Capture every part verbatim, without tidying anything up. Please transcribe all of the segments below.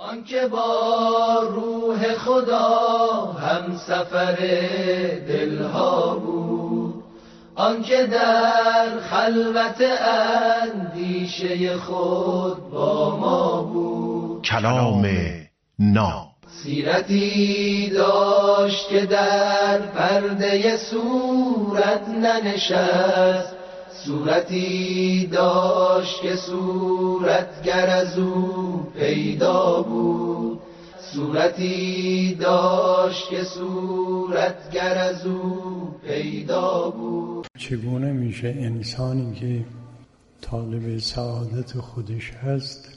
آنکه با روح خدا هم سفر دلها بود، آنکه در خلوت اندیشه خود با ما بود. کلام ناب سیرتی داشت که در پرده صورت ننشست، صورتی داشت که صورتگر از او پیدا بود، صورتی داشت که صورتگر از او پیدا بود. چگونه میشه انسانی که طالب سعادت خودش هست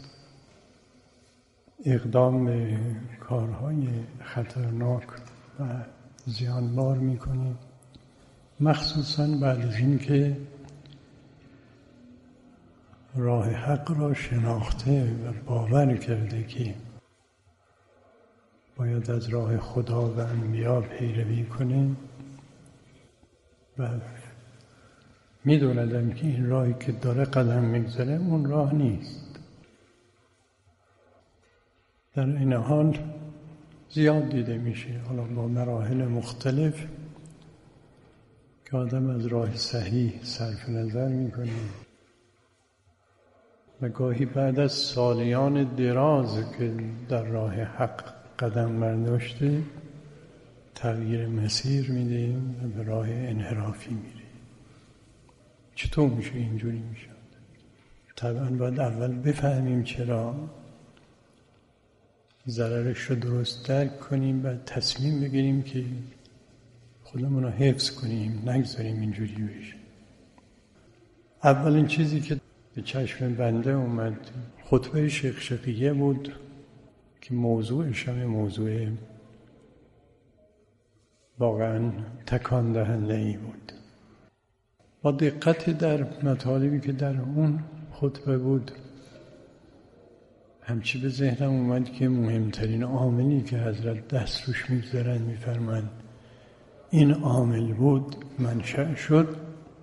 اقدام به کارهای خطرناک و زیانبار میکنه، مخصوصاً بعد از این که راه حق را شناخته و باور کرده که باید از راه خدا و انبیا پیروی کنه و میدوندم که این راهی که داره قدم میگذاره اون راه نیست. در این حال زیاد دیده میشه، حالا با مراحل مختلف که آدم از راه صحیح صرف نظر میکنه و گاهی بعد از سالیان دراز که در راه حق قدم برداشته تغییر مسیر میده و به راه انحرافی میره. چطور میشه اینجوری میشه؟ طبعا باید اول بفهمیم چرا، ضررش رو درست درک کنیم و تصمیم بگیریم که خودمون رو حفظ کنیم، نگذاریم اینجوری بشه. اولین چیزی که به چشم بنده اومد خطبه شیخ شقیه بود که موضوعش هم موضوع واقعا تکان دهنده ای بود. با دقت در مطالبی که در اون خطبه بود همچی به ذهنم اومد که مهمترین عاملی که حضرت دست روش میگذارن میفرمایند این عامل بود منشأ شد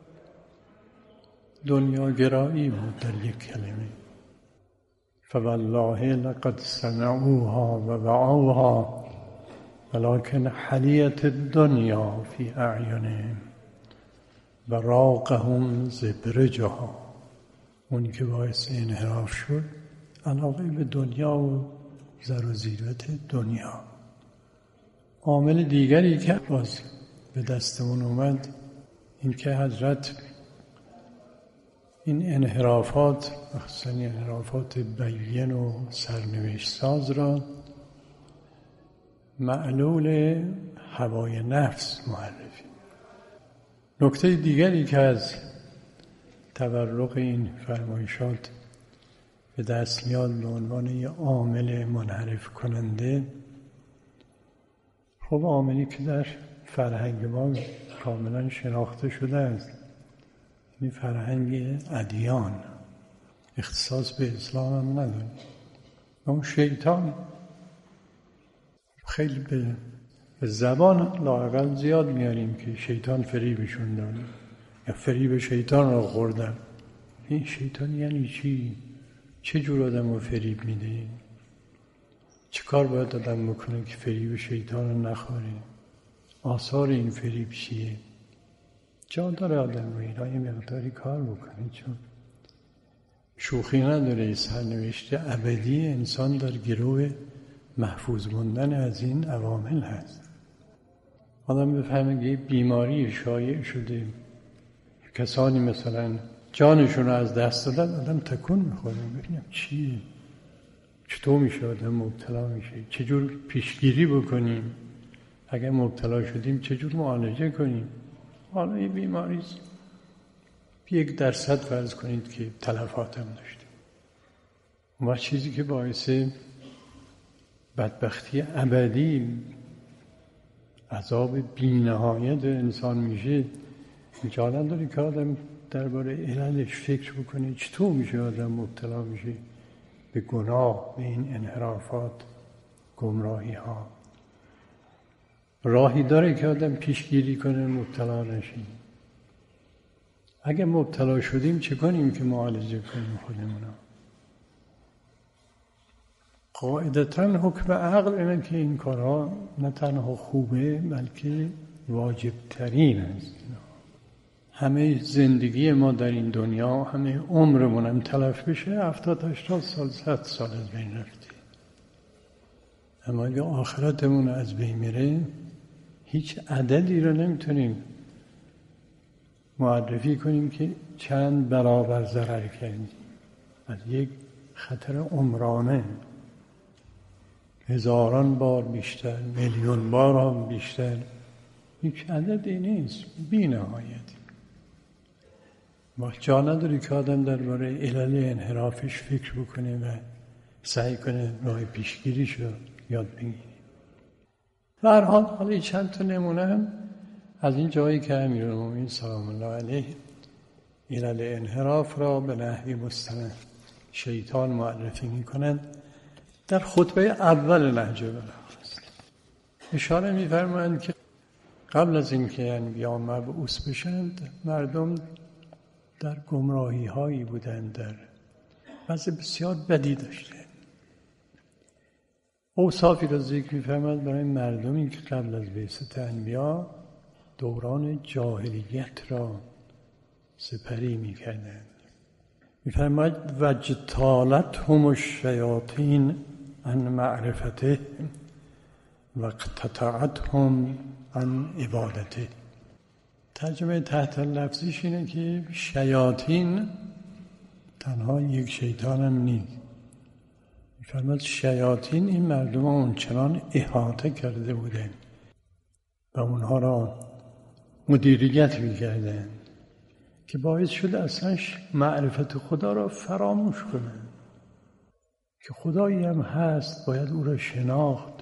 دنیا گرایی بود. در یک کلمه فوالله لقد سمعوها و وعوها ولكن حلیت الدنیا فی اعینهم و راقهم زبرجها. اون که باعث انحراف شد علاقه به دنیا و زر و زیرت دنیا. عامل دیگری که باز به دستمون اومد این که حضرت این انحرافات مخصوصا انحرافات بیان و سرنوشت ساز را معلول هوای نفس معرفی. نکته دیگری که از تورق این فرمایشات به دست میاد به عنوان یه عامل منحرف کننده، خب عاملی که در فرهنگ ما کاملا شناخته شده است، این فرهنگ ادیان، اختصاص به اسلام هم نداره. اون شیطان خیلی به زبان لااقل زیاد میاریم که شیطان فریبشون داره یا فریب شیطان رو خوردن. این شیطان یعنی چی؟ چه جور آدم رو فریب میده؟ چه کار باید آدم بکنه که فریب شیطان رو نخوره؟ آثار این فریب چیه؟ جا داره آدم رو اینا یه مقداری کار بکنه، چون شوخی نداره. سرنوشت ابدی انسان در گروه محفوظ موندن از این عوامل هست. آدم بفهمه که بیماری شایع شده، کسانی مثلا جانشون رو از دست دادن، آدم تکون میخوره. ببینم چیه؟ چطور میشه آدم مبتلا میشه؟ چجور پیشگیری بکنیم؟ اگر مبتلا شدیم چجور معالجه کنیم؟ حالا یه بیماریست، یک درصد فرض کنید که تلفات هم داشته. و چیزی که باعث بدبختی ابدی، عذاب بی‌نهایت انسان میشه، جالب داره که آدم درباره عللش فکر بکنه. چطور میشه آدم مبتلا میشه به گناه، به این انحرافات، گمراهی ها؟ راهی داره که آدم پیشگیری کنه مبتلا نشیم. اگه مبتلا شدیم چه کنیم که معالجه کنیم خودمون؟ قاعدتاً حکم عقل اینه که این کارها نه تنها خوبه بلکه واجب ترین است. همه زندگی ما در این دنیا، همه عمرمون هم تلف بشه، هفتاد هشتاد سال صد سال از بین رفته. اما اگه آخرتمون از بین میره، هیچ عددی رو نمیتونیم معرفی کنیم که چند برابر ضرر کردیم. از یک خطر عمرانه هزاران بار بیشتر، میلیون بار هم بیشتر، هیچ عددی نیست، بی نهایتی. ما جا نداری که آدم درباره علل انحرافش فکر بکنه و سعی کنه راه پیشگیریش رو یاد بگیره. به هر حال حالا چند تا نمونه هم از این جایی که امیرالمومنین سلام الله علیه علل انحراف را به نحوی مستند شیطان معرفی میکنند در خطبه اول نهج البلاغه است. اشاره می‌فرمایند که قبل از اینکه انبیا مبعوث بشند، مردم در گمراهی هایی بودند، در وضع بسیار بدی داشتند. اوصافی را ذکر می‌فرماید برای مردمی که قبل از بعثت انبیا دوران جاهلیت را سپری می‌کردند. می‌فرماید وجتالتهم الشیاطین عن معرفته و اقتطعتهم عن عبادته. ترجمه تحت لفظیش اینه که شیاطین تنها یک شیطان هم نیست. می‌فرماید شیاطین این مردم ها اونچنان احاطه کرده بودند و اونها را مدیریت می‌کردند که باعث شد اصلا معرفت خدا را فراموش کنند، که خدایی هم هست باید او را شناخت